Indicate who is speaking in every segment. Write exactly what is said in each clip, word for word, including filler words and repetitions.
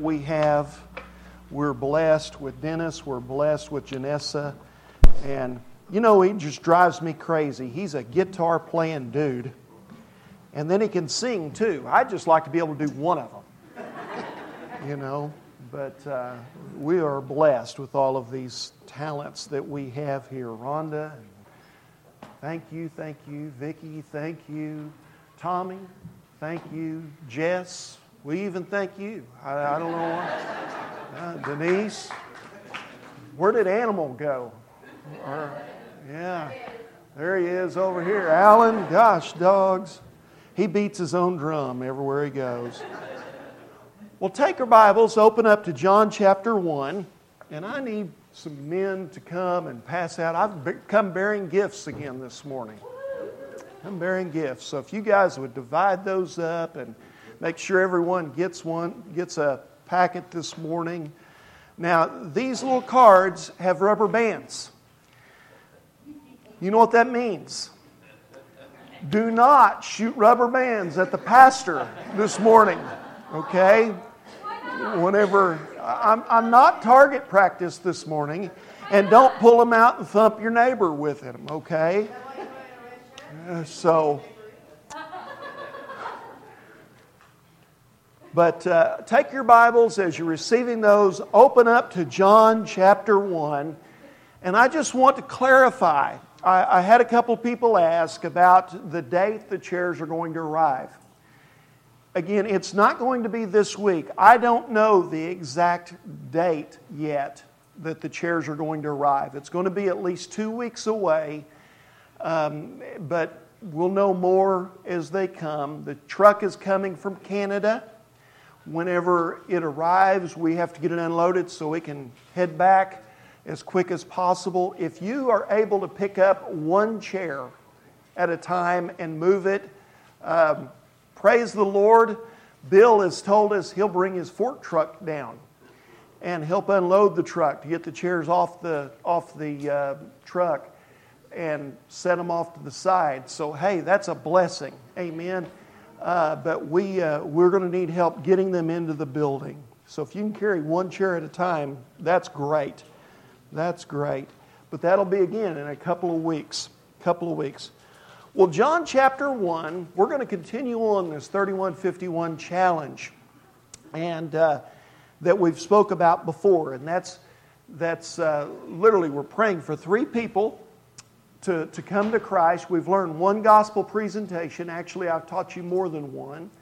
Speaker 1: that we have. We're blessed with Dennis. We're blessed with Janessa. And, you know, he just drives me crazy. He's a guitar-playing dude. And then he can sing, too. I'd just like to be able to do one of them. You know, but uh, we are blessed with all of these talents that we have here. Rhonda, thank you, thank you. Vicki, thank you. Tommy, thank you. Jess, we even thank you. I, I don't know why. Uh, Denise, where did Animal go? Or, yeah, there he is over here. Alan, gosh, dogs. He beats his own drum everywhere he goes. Well, take your Bibles, open up to John chapter one, and I need some men to come and pass out. I've come bearing gifts again this morning. I'm bearing gifts. So if you guys would divide those up and make sure everyone gets one, gets a packet this morning. Now, these little cards have rubber bands. You know what that means? Do not shoot rubber bands at the pastor this morning, okay? Whenever, I'm, I'm not target practice this morning, and don't pull them out and thump your neighbor with them, okay? Uh, so... But uh, take your Bibles as you're receiving those, open up to John chapter one. And I just want to clarify. I, I had a couple people ask about the date the chairs are going to arrive. Again, it's not going to be this week. I don't know the exact date yet that the chairs are going to arrive. It's going to be at least two weeks away. Um, but we'll know more as they come. The truck is coming from Canada. Whenever it arrives, we have to get it unloaded so we can head back as quick as possible. If you are able to pick up one chair at a time and move it, um, praise the Lord. Bill has told us he'll bring his fork truck down and help unload the truck to get the chairs off the off the uh, truck and set them off to the side. So, hey, that's a blessing. Amen. Uh, but we, uh, we're going to need help getting them into the building. So if you can carry one chair at a time, that's great. That's great. But that'll be again in a couple of weeks. Couple of weeks. Well, John chapter one, we're going to continue on this thirty-one fifty-one challenge, and uh, that we've spoke about before. And that's that's uh, literally we're praying for three people To, to come to Christ. We've learned one gospel presentation. Actually, I've taught you more than one.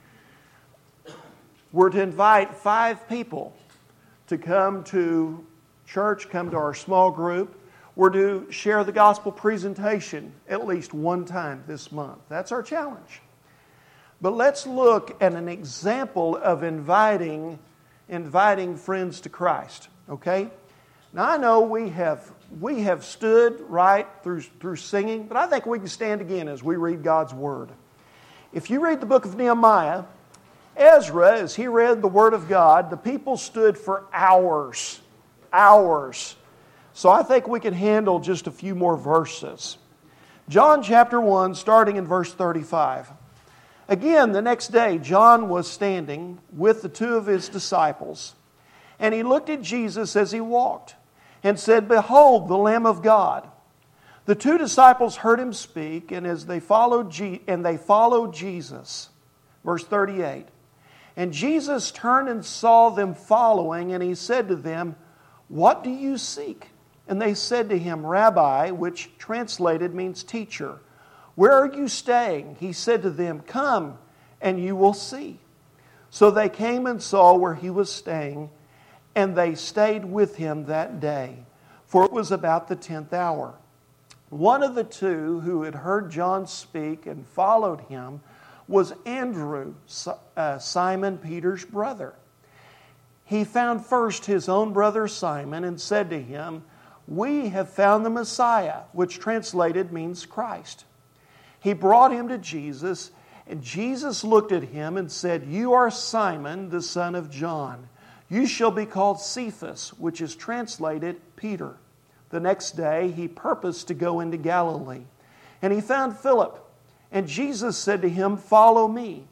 Speaker 1: We're to invite five people to come to church, come to our small group. We're to share the gospel presentation at least one time this month. That's our challenge. But let's look at an example of inviting, inviting friends to Christ. Okay? Now, I know we have we have stood right through through singing, but I think we can stand again as we read God's Word. If you read the book of Nehemiah, Ezra, as he read the Word of God, the people stood for hours, hours. So I think we can handle just a few more verses. John chapter one, starting in verse thirty-five. Again, the next day, John was standing with the two of his disciples, and he looked at Jesus as he walked, and said, "Behold, the Lamb of God." The two disciples heard him speak, and as they followed, Je- and they followed Jesus. Verse thirty-eight. And Jesus turned and saw them following, and he said to them, "What do you seek?" And they said to him, "Rabbi," which translated means teacher, "where are you staying?" He said to them, "Come, and you will see." So they came and saw where he was staying, and they stayed with him that day, for it was about the tenth hour. One of the two who had heard John speak and followed him was Andrew, uh, Simon Peter's brother. He found first his own brother Simon and said to him, "We have found the Messiah," which translated means Christ. He brought him to Jesus, and Jesus looked at him and said, "You are Simon, the son of John. You shall be called Cephas," which is translated Peter. The next day he purposed to go into Galilee. And he found Philip. And Jesus said to him, "Follow me."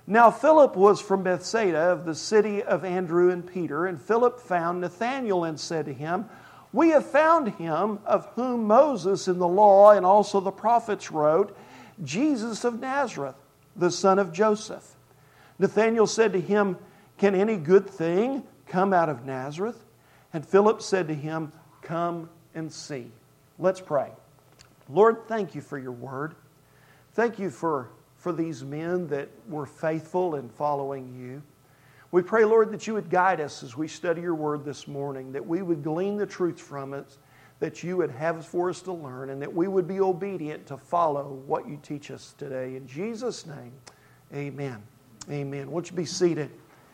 Speaker 1: Now Philip was from Bethsaida of the city of Andrew and Peter, and Philip found Nathanael and said to him, "We have found him of whom Moses in the law and also the prophets wrote, Jesus of Nazareth, the son of Joseph." Nathanael said to him, "Can any good thing come out of Nazareth?" And Philip said to him, "Come and see." Let's pray. Lord, thank you for your word. Thank you for, for these men that were faithful in following you. We pray, Lord, that you would guide us as we study your word this morning, that we would glean the truth from it, that you would have for us to learn, and that we would be obedient to follow what you teach us today. In Jesus' name, amen. Amen. Won't you be seated?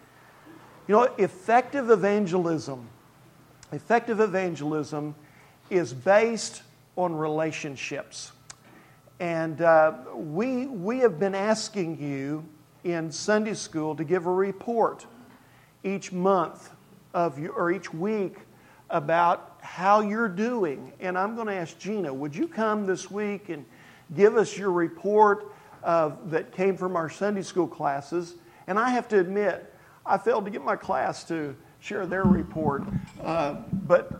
Speaker 1: You know, effective evangelism, effective evangelism is based on relationships. And uh, we, we have been asking you in Sunday school to give a report each month of you, or each week about how you're doing. And I'm going to ask Gina, would you come this week and give us your report uh, that came from our Sunday school classes? And I have to admit, I failed to get my class to share their report. Uh, but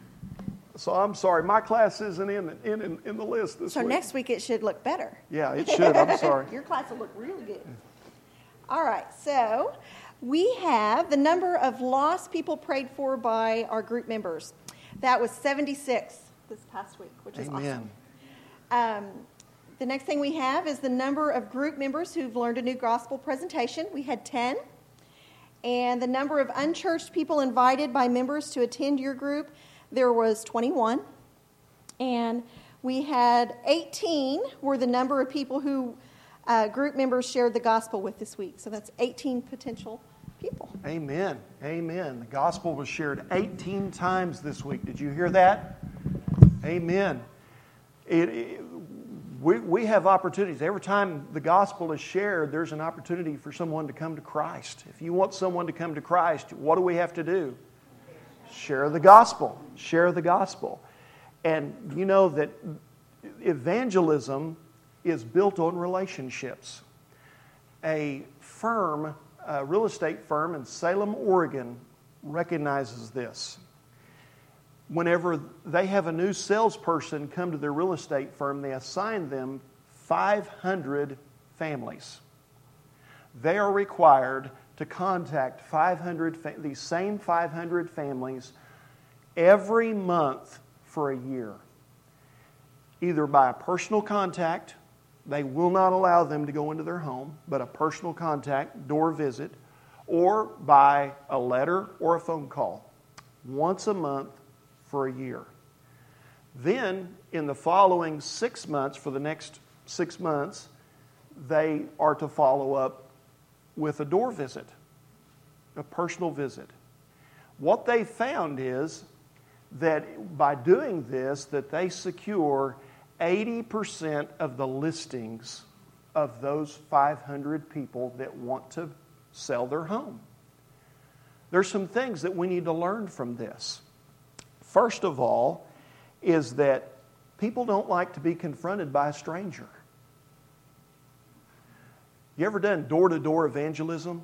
Speaker 1: so I'm sorry, my class isn't in in, in, in the list this
Speaker 2: so
Speaker 1: week.
Speaker 2: So next week it should look better.
Speaker 1: Yeah, it should. I'm sorry.
Speaker 2: Your class will look really good. All right, so we have the number of lost people prayed for by our group members. That was seventy-six this past week, which is
Speaker 1: Amen.
Speaker 2: awesome. Um, the next thing we have is the number of group members who've learned a new gospel presentation. We had ten. And the number of unchurched people invited by members to attend your group, there was twenty-one. And we had eighteen were the number of people who uh, group members shared the gospel with this week. So that's eighteen potential people.
Speaker 1: Amen. Amen. The gospel was shared eighteen times this week. Did you hear that? Amen. It, it, we, we have opportunities. Every time the gospel is shared, there's an opportunity for someone to come to Christ. If you want someone to come to Christ, what do we have to do? Share the gospel. Share the gospel. And you know that evangelism is built on relationships. A firm, a real estate firm in Salem, Oregon, recognizes this. Whenever they have a new salesperson come to their real estate firm, they assign them five hundred families. They are required to contact five hundred, these same five hundred families every month for a year. Either by a personal contact, they will not allow them to go into their home, but a personal contact, door visit, or by a letter or a phone call, once a month for a year. Then, in the following six months, for the next six months, they are to follow up with a door visit, a personal visit. What they found is that by doing this, that they secure eighty percent of the listings of those five hundred people that want to sell their home. There's some things that we need to learn from this. First of all, is that people don't like to be confronted by a stranger. You ever done door-to-door evangelism?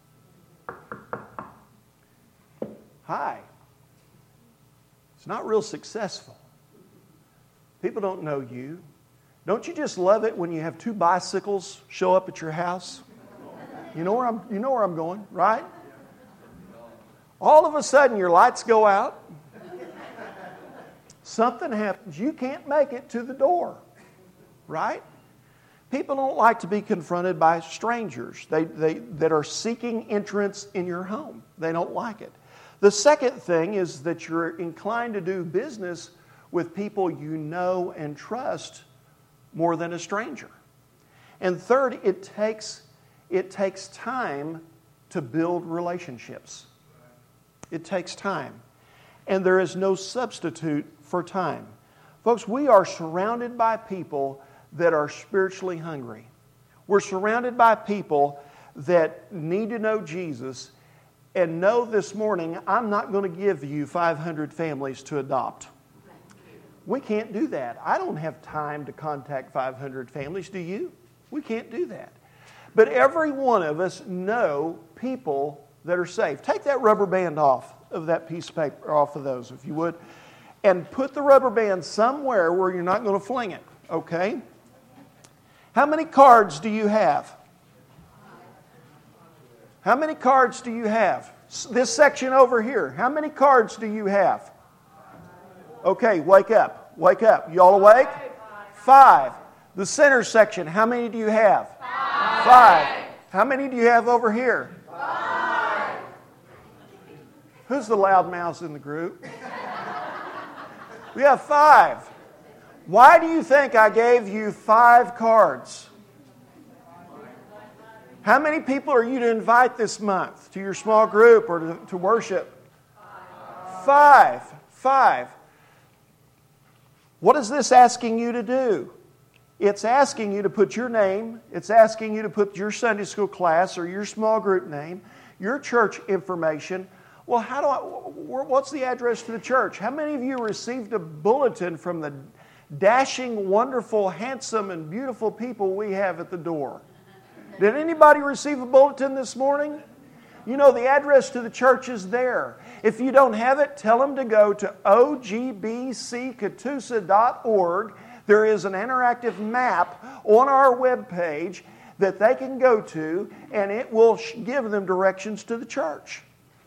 Speaker 1: Hi. It's not real successful. People don't know you. Don't you just love it when you have two bicycles show up at your house? You know where I'm, you know where I'm going, right? All of a sudden your lights go out. Something happens. You can't make it to the door, right? People don't like to be confronted by strangers they, they, that are seeking entrance in your home. They don't like it. The second thing is that you're inclined to do business with people you know and trust more than a stranger. And third, it takes, it takes time to build relationships. It takes time. And there is no substitute for time. Folks, we are surrounded by people that are spiritually hungry. We're surrounded by people that need to know Jesus and know this morning, I'm not going to give you five hundred families to adopt. We can't do that. I don't have time to contact five hundred families, do you? We can't do that. But every one of us know people that are saved. Take that rubber band off of that piece of paper, off of those, if you would, and put the rubber band somewhere where you're not going to fling it, okay? How many cards do you have? How many cards do you have? This section over here, how many cards do you have? Okay, wake up. Wake up. You all awake? Five. The center section, how many do you have? Five. Five. How many do you have over here? Five. Who's the loud mouse in the group? We have five. Why do you think I gave you five cards? How many people are you to invite this month to your small group or to, to worship? Five. Five. What is this asking you to do? It's asking you to put your name, it's asking you to put your Sunday school class or your small group name, your church information. Well, how do I, what's the address to the church? How many of you received a bulletin from the dashing, wonderful, handsome, and beautiful people we have at the door? Did anybody receive a bulletin this morning? You know, the address to the church is there. If you don't have it, tell them to go to o g b c catoosa dot org. There is an interactive map on our webpage that they can go to, and it will give them directions to the church.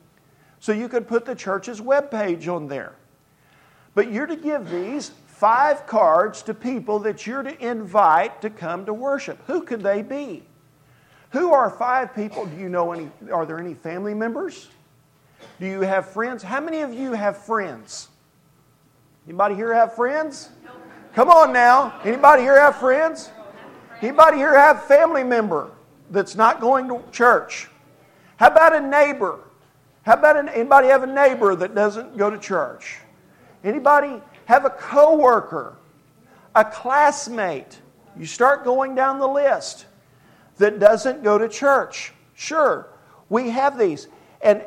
Speaker 1: So you could put the church's webpage on there. But you're to give these five cards to people that you're to invite to come to worship. Who could they be? Who are five people? Do you know any? Are there any family members? Do you have friends? How many of you have friends? Anybody here have friends? Come on now. Anybody here have friends? Anybody here have family member that's not going to church? How about a neighbor? How about an, anybody have a neighbor that doesn't go to church? Anybody have a coworker, a classmate? You start going down the list that doesn't go to church. Sure, we have these. And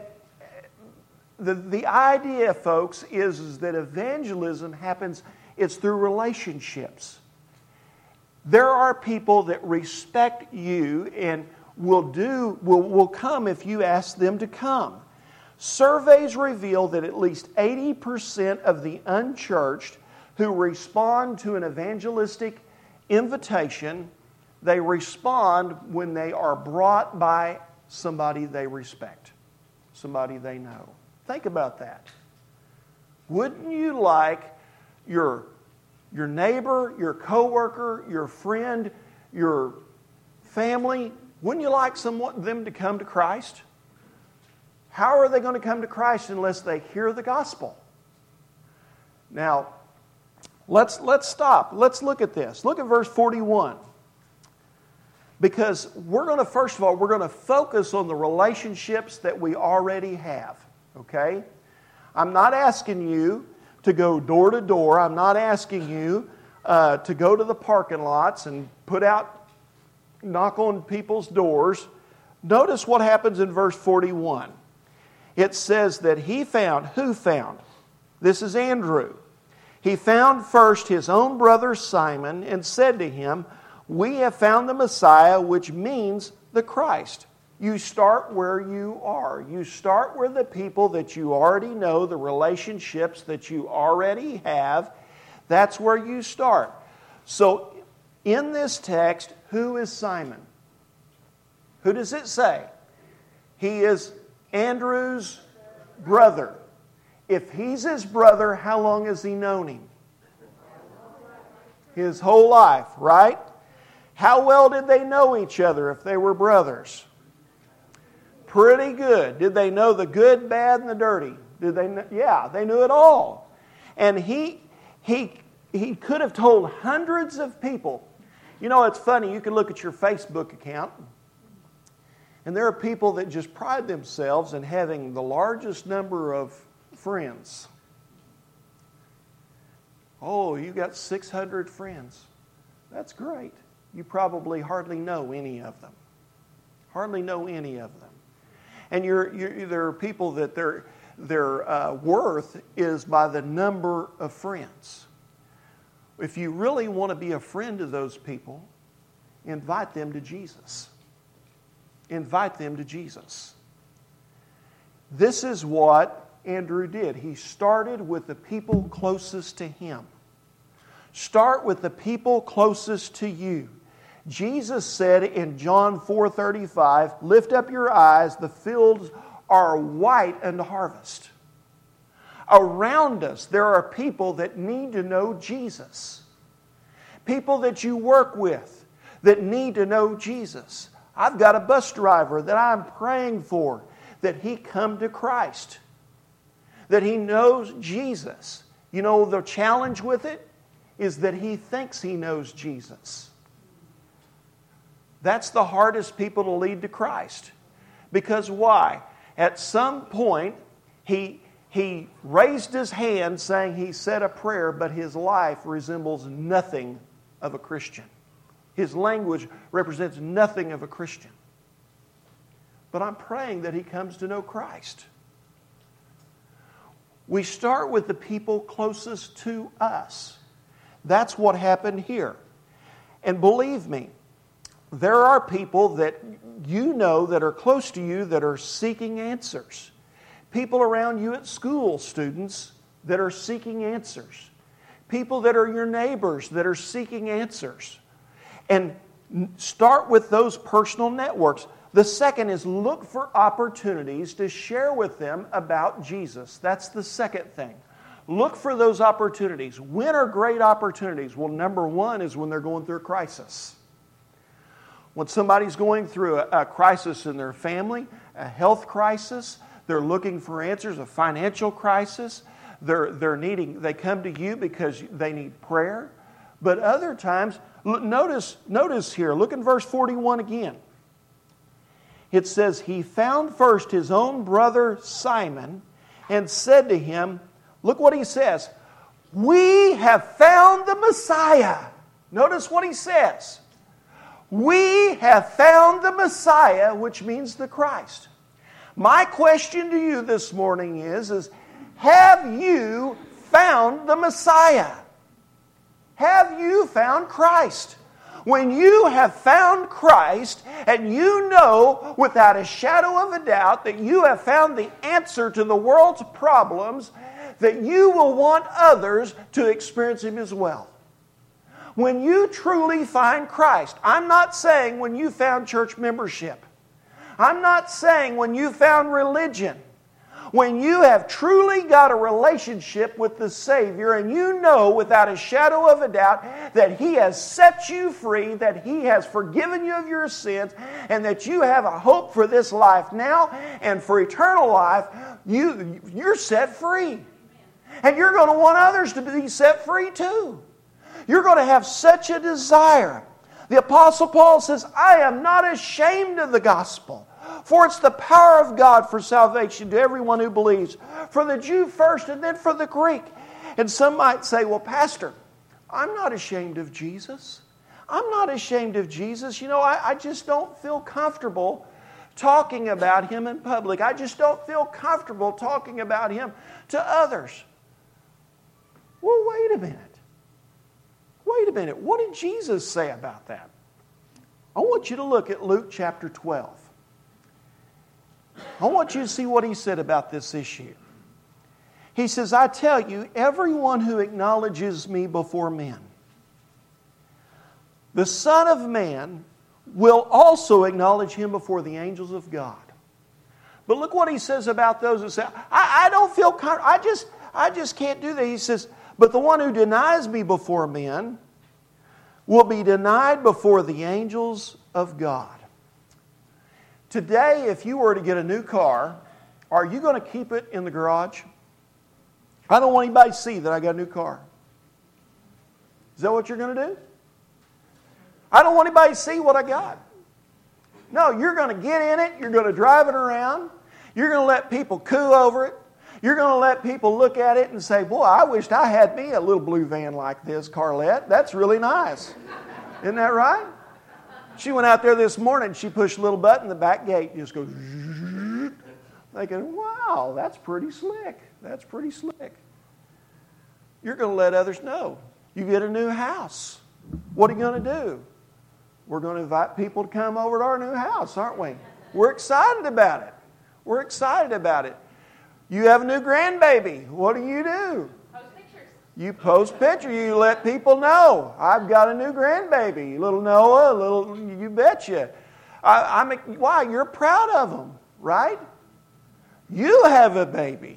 Speaker 1: the, the idea, folks, is, is that evangelism happens, it's through relationships. There are people that respect you and will do will, will come if you ask them to come. Surveys reveal that at least eighty percent of the unchurched who respond to an evangelistic invitation, they respond when they are brought by somebody they respect, somebody they know. Think about that. Wouldn't you like your, your neighbor, your coworker, your friend, your family, wouldn't you like someone, them to come to Christ? How are they going to come to Christ unless they hear the gospel? Now, let's, let's stop. Let's look at this. Look at verse forty-one. Because we're going to, first of all, we're going to focus on the relationships that we already have. Okay? I'm not asking you to go door to door. I'm not asking you uh, to go to the parking lots and put out, knock on people's doors. Notice what happens in verse forty-one. It says that he found, who found? This is Andrew. He found first his own brother Simon and said to him, "We have found the Messiah," which means the Christ. You start where you are. You start with the people that you already know, the relationships that you already have. That's where you start. So in this text, who is Simon? Who does it say? He is Andrew's brother. If he's his brother, how long has he known him? His whole life, right? How well did they know each other if they were brothers? Pretty good. Did they know the good, bad, and the dirty? Did they know? Yeah, they knew it all. And he he he could have told hundreds of people. You know, it's funny, you can look at your Facebook account, and there are people that just pride themselves in having the largest number of friends. Oh, you got six hundred friends. That's great. You probably hardly know any of them. Hardly know any of them. And you're, you're, there are people that their, their uh, worth is by the number of friends. If you really want to be a friend to those people, invite them to Jesus. invite them to Jesus. This is what Andrew did. He started with the people closest to him. Start with the people closest to you. Jesus said in John four thirty-five, "Lift up your eyes, the fields are white unto harvest." Around us, there are people that need to know Jesus. People that you work with that need to know Jesus. I've got a bus driver that I'm praying for, that he come to Christ, that he knows Jesus. You know, the challenge with it is that he thinks he knows Jesus. That's the hardest people to lead to Christ. Because why? At some point, he, he raised his hand saying he said a prayer, but his life resembles nothing of a Christian. His language represents nothing of a Christian. But I'm praying that he comes to know Christ. We start with the people closest to us. That's what happened here. And believe me, there are people that you know that are close to you that are seeking answers. People around you at school, students, that are seeking answers. People that are your neighbors that are seeking answers. And start with those personal networks. The second is look for opportunities to share with them about Jesus. That's the second thing. Look for those opportunities. When are great opportunities? Well, number one is when they're going through a crisis. When somebody's going through a, a crisis in their family, a health crisis, they're looking for answers, a financial crisis, they're, they're needing, they come to you because they need prayer. But other times, notice, notice here, look in verse forty-one again. It says, "He found first his own brother Simon and said to him," look what he says, "We have found the Messiah." Notice what he says. We have found the Messiah, which means the Christ. My question to you this morning is, is have you found the Messiah? Have you found Christ? When you have found Christ and you know without a shadow of a doubt that you have found the answer to the world's problems, that you will want others to experience Him as well. When you truly find Christ, I'm not saying when you found church membership. I'm not saying when you found religion. When you have truly got a relationship with the Savior and you know without a shadow of a doubt that He has set you free, that He has forgiven you of your sins, and that you have a hope for this life now and for eternal life, you, you're set free. And you're going to want others to be set free too. You're going to have such a desire. The Apostle Paul says, "I am not ashamed of the gospel, for it's the power of God for salvation to everyone who believes, for the Jew first and then for the Greek." And some might say, "Well, Pastor, I'm not ashamed of Jesus. I'm not ashamed of Jesus. You know, I, I just don't feel comfortable talking about Him in public. I just don't feel comfortable talking about Him to others." Well, wait a minute. Wait a minute. What did Jesus say about that? I want you to look at Luke chapter twelve. I want you to see what He said about this issue. He says, "I tell you, everyone who acknowledges me before men, the Son of Man will also acknowledge Him before the angels of God." But look what He says about those who say, I, I don't feel comfortable. I just, I just can't do that. He says, "But the one who denies me before men will be denied before the angels of God." Today, if you were to get a new car, are you going to keep it in the garage? I don't want anybody to see that I got a new car. Is that what you're going to do? I don't want anybody to see what I got. No, you're going to get in it. You're going to drive it around. You're going to let people coo over it. You're going to let people look at it and say, "Boy, I wished I had me a little blue van like this, Carlette. That's really nice." Isn't that right? She went out there this morning. She pushed a little button. The back gate just goes, thinking, "Wow, that's pretty slick. That's pretty slick." You're going to let others know. You get a new house. What are you going to do? We're going to invite people to come over to our new house, aren't we? We're excited about it. We're excited about it. You have a new grandbaby. What do you do?
Speaker 3: Post pictures.
Speaker 1: You post pictures. You let people know, I've got a new grandbaby. Little Noah, little, you betcha. I, I'm, why? You're proud of them, right? You have a baby.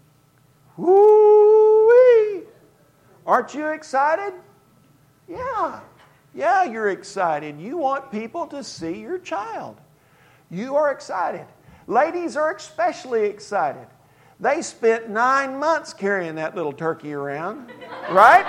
Speaker 1: Woo-wee. Aren't you excited? Yeah. Yeah, you're excited. You want people to see your child. You are excited. Ladies are especially excited. They spent nine months carrying that little turkey around, right?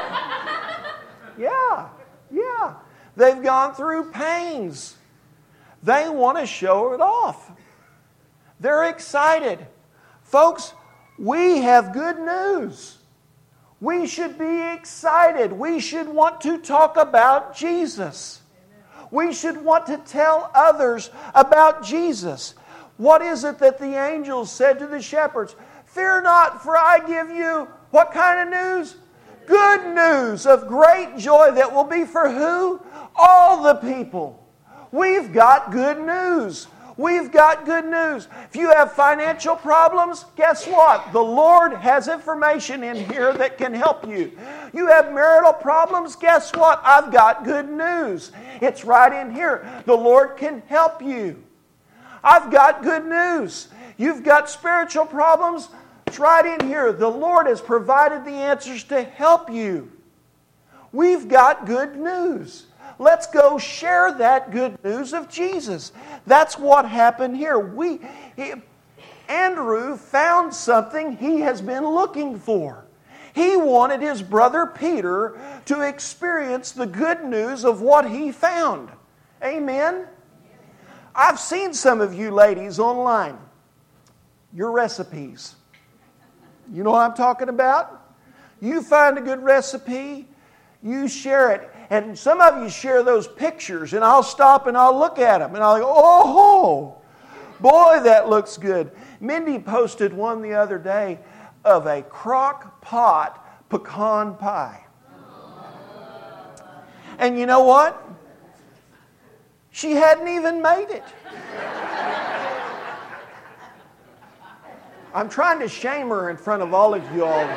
Speaker 1: Yeah, yeah. They've gone through pains. They want to show it off. They're excited. Folks, we have good news. We should be excited. We should want to talk about Jesus. We should want to tell others about Jesus. What is it that the angels said to the shepherds? Fear not, for I give you what kind of news? Good news of great joy that will be for who? All the people. We've got good news. We've got good news. If you have financial problems, guess what? The Lord has information in here that can help you. You have marital problems, guess what? I've got good news. It's right in here. The Lord can help you. I've got good news. You've got spiritual problems, it's right in here. The Lord has provided the answers to help you. We've got good news. Let's go share that good news of Jesus. That's what happened here. We, he, Andrew found something he has been looking for. He wanted his brother Peter to experience the good news of what he found. Amen? I've seen some of you ladies online. Your recipes. You know what I'm talking about? You find a good recipe, you share it. And some of you share those pictures, and I'll stop and I'll look at them. And I'll go, oh, boy, that looks good. Mindy posted one the other day of a crock pot pecan pie. And you know what? She hadn't even made it. I'm trying to shame her in front of all of you all.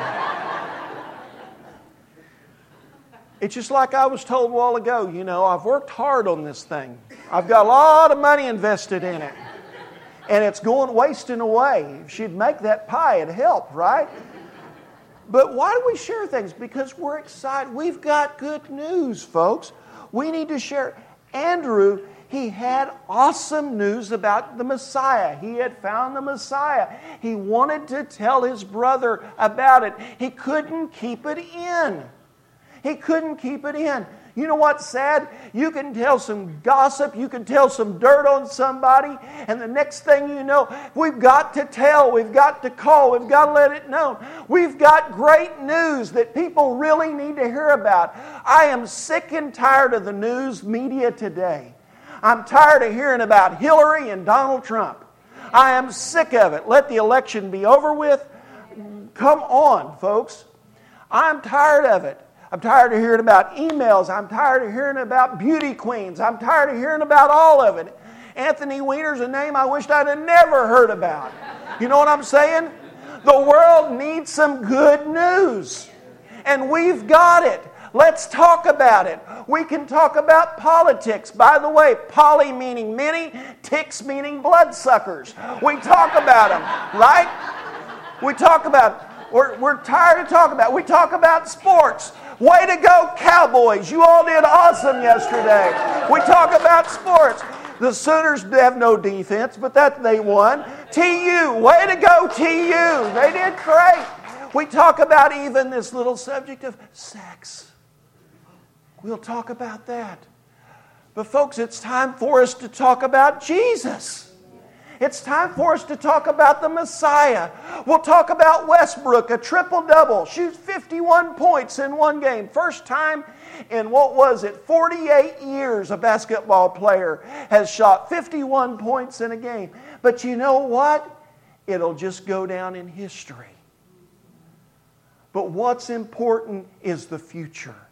Speaker 1: It's just like I was told a while ago, you know, I've worked hard on this thing. I've got a lot of money invested in it. And it's going wasting away. If she'd make that pie, it'd help, right? But why do we share things? Because we're excited. We've got good news, folks. We need to share. Andrew, he had awesome news about the Messiah. He had found the Messiah. He wanted to tell his brother about it. He couldn't keep it in. He couldn't keep it in. You know what's sad? You can tell some gossip, you can tell some dirt on somebody, and the next thing you know, we've got to tell, we've got to call, we've got to let it known. We've got great news that people really need to hear about. I am sick and tired of the news media today. I'm tired of hearing about Hillary and Donald Trump. I am sick of it. Let the election be over with. Come on, folks. I'm tired of it. I'm tired of hearing about emails. I'm tired of hearing about beauty queens. I'm tired of hearing about all of it. Anthony Weiner's a name I wished I'd have never heard about. You know what I'm saying? The world needs some good news. And we've got it. Let's talk about it. We can talk about politics. By the way, poly meaning many, ticks meaning bloodsuckers. We talk about them, right? We talk about, we're, we're tired of talking about it. We talk about sports. Way to go, Cowboys. You all did awesome yesterday. We talk about sports. The Sooners have no defense, but that they won. T U, way to go, T U. They did great. We talk about even this little subject of sex. We'll talk about that. But folks, it's time for us to talk about Jesus. It's time for us to talk about the Messiah. We'll talk about Westbrook, a triple-double. Shoots fifty-one points in one game. First time in, what was it, forty-eight years a basketball player has shot fifty-one points in a game. But you know what? It'll just go down in history. But what's important is the future.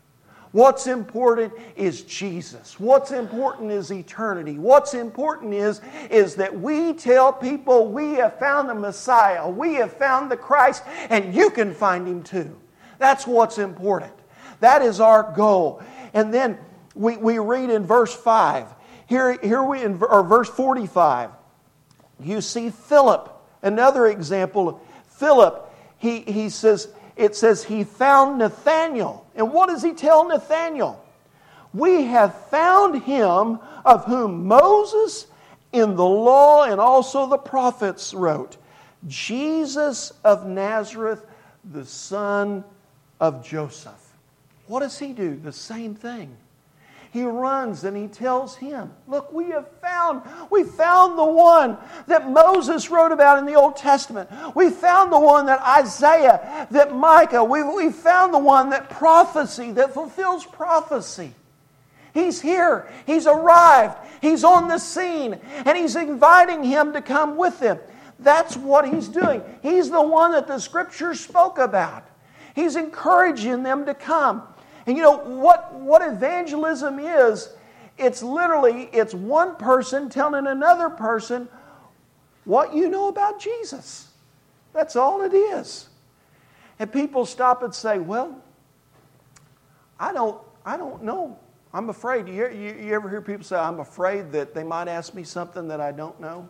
Speaker 1: What's important is Jesus. What's important is eternity. What's important is, is that we tell people we have found the Messiah, we have found the Christ, and you can find Him too. That's what's important. That is our goal. And then we, we read in verse five, here, here we in or verse forty-five, you see Philip, another example. Philip, he, he says, it says he found Nathanael. And what does he tell Nathanael? We have found him of whom Moses in the law and also the prophets wrote, Jesus of Nazareth, the son of Joseph. What does he do? The same thing. He runs and he tells him, look, we have found, we found the one that Moses wrote about in the Old Testament. We found the one that Isaiah, that Micah, we, we found the one that prophecy, that fulfills prophecy. He's here. He's arrived. He's on the scene. And he's inviting him to come with them. That's what he's doing. He's the one that the Scriptures spoke about. He's encouraging them to come. And you know what, what evangelism is? It's literally, it's one person telling another person what you know about Jesus. That's all it is. And people stop and say, well, I don't, I don't know. I'm afraid. You, you, you ever hear people say, I'm afraid that they might ask me something that I don't know?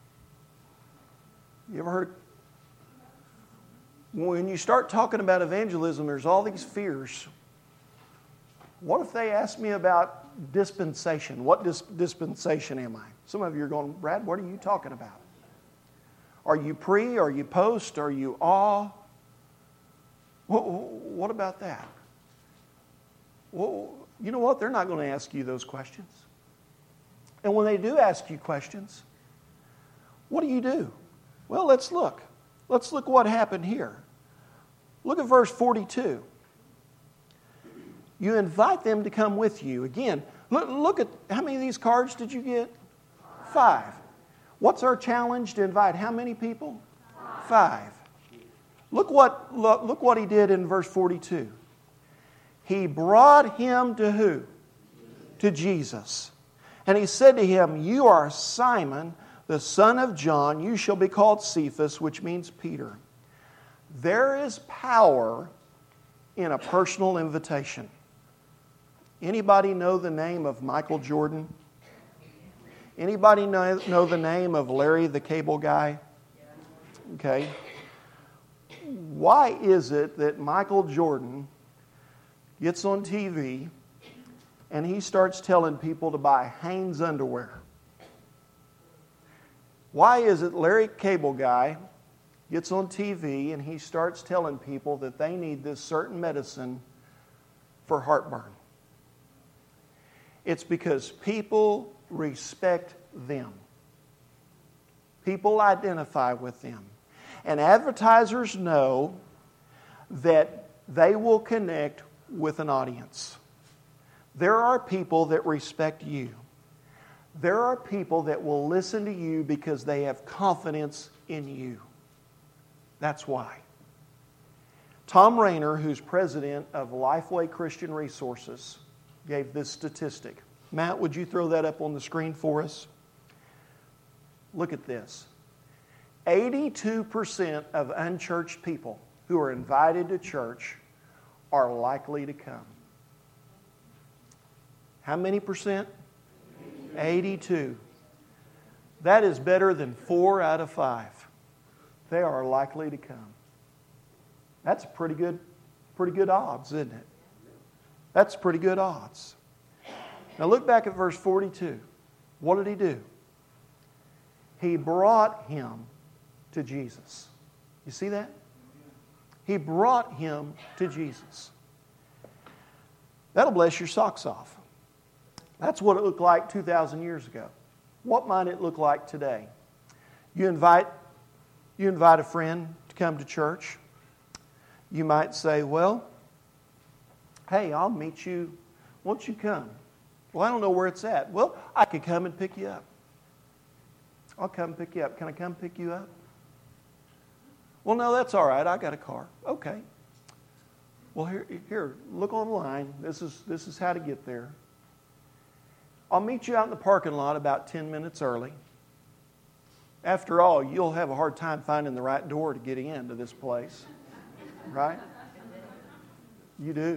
Speaker 1: You ever heard? When you start talking about evangelism, there's all these fears. What if they ask me about dispensation? What dis- dispensation am I? Some of you are going, Brad, what are you talking about? Are you pre? Are you post? Are you awe? What, what about that? Well, you know what? They're not going to ask you those questions. And when they do ask you questions, what do you do? Well, let's look. Let's look what happened here. Look at verse forty-two. You invite them to come with you. Again, look, look at how many of these cards did you get? Five. What's our challenge to invite how many people? Five. Look what, look, look what he did in verse forty-two. He brought him to who? To Jesus. And he said to him, you are Simon, the son of John. You shall be called Cephas, which means Peter. There is power in a personal invitation. Anybody know the name of Michael Jordan? Anybody know, know the name of Larry the Cable Guy? Okay. Why is it that Michael Jordan gets on T V and he starts telling people to buy Hanes underwear? Why is it Larry Cable Guy gets on T V and he starts telling people that they need this certain medicine for heartburn? It's because people respect them. People identify with them. And advertisers know that they will connect with an audience. There are people that respect you. There are people that will listen to you because they have confidence in you. That's why. Tom Rayner, who's president of Lifeway Christian Resources, gave this statistic. Matt, would you throw that up on the screen for us? Look at this. eighty-two percent of unchurched people who are invited to church are likely to come. How many percent? eighty-two. That is better than four out of five. They are likely to come. That's pretty good, pretty good odds, isn't it? That's pretty good odds. Now look back at verse forty-two. What did he do? He brought him to Jesus. You see that? He brought him to Jesus. That'll bless your socks off. That's what it looked like two thousand years ago. What might it look like today? You invite, you invite a friend to come to church. You might say, well, hey, I'll meet you. Won't you come? Well, I don't know where it's at. Well, I could come and pick you up. I'll come pick you up. Can I come pick you up? Well, no, that's all right. I got a car. Okay. Well, here, here, look online. This is, this is how to get there. I'll meet you out in the parking lot about ten minutes early. After all, you'll have a hard time finding the right door to get into this place. Right? You do.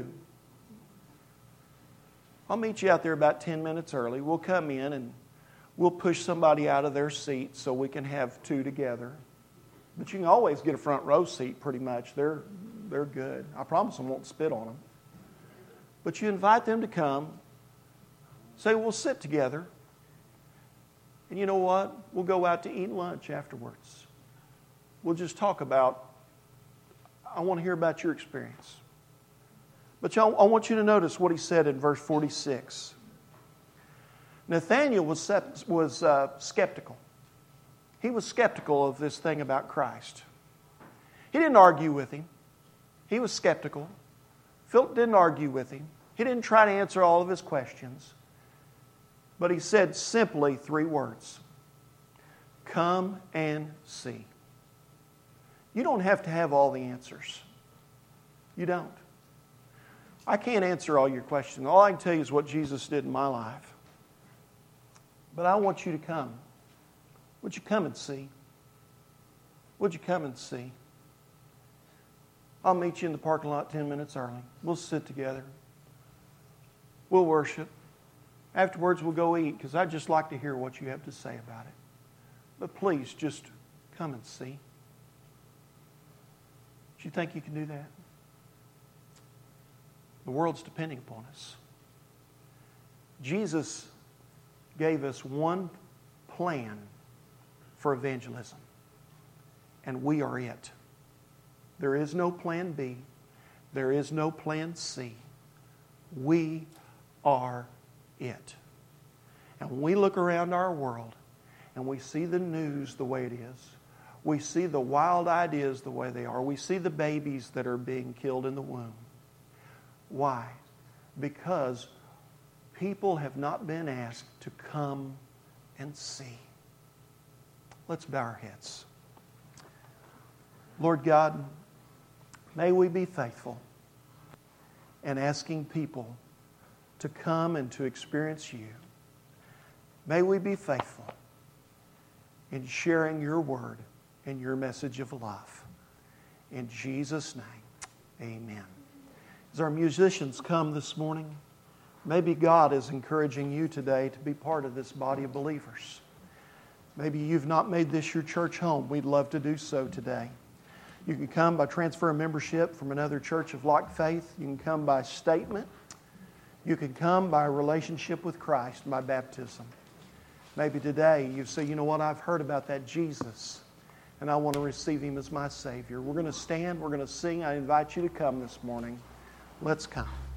Speaker 1: I'll meet you out there about ten minutes early. We'll come in and we'll push somebody out of their seat so we can have two together. But you can always get a front row seat pretty much. They're, they're good. I promise I won't spit on them. But you invite them to come. Say, we'll sit together. And you know what? We'll go out to eat lunch afterwards. We'll just talk about, I want to hear about your experience. But y'all, I want you to notice what he said in verse forty-six. Nathanael was, was uh, skeptical. He was skeptical of this thing about Christ. He didn't argue with him. He was skeptical. Philip didn't argue with him. He didn't try to answer all of his questions. But he said simply three words. Come and see. You don't have to have all the answers. You don't. I can't answer all your questions. All I can tell you is what Jesus did in my life. But I want you to come. Would you come and see? Would you come and see? I'll meet you in the parking lot ten minutes early. We'll sit together. We'll worship. Afterwards, we'll go eat because I'd just like to hear what you have to say about it. But please, just come and see. Do you think you can do that? The world's depending upon us. Jesus gave us one plan for evangelism, and we are it. There is no plan B. There is no plan C. We are it. And when we look around our world and we see the news the way it is, we see the wild ideas the way they are, we see the babies that are being killed in the womb. Why? Because people have not been asked to come and see. Let's bow our heads. Lord God, may we be faithful in asking people to come and to experience you. May we be faithful in sharing your word and your message of love. In Jesus' name, amen. As our musicians come this morning, maybe God is encouraging you today to be part of this body of believers. Maybe you've not made this your church home. We'd love to do so today. You can come by transfer of membership from another church of like faith. You can come by statement. You can come by a relationship with Christ, by baptism. Maybe today you say, you know what, I've heard about that Jesus, and I want to receive Him as my Savior. We're going to stand, we're going to sing. I invite you to come this morning. Let's come.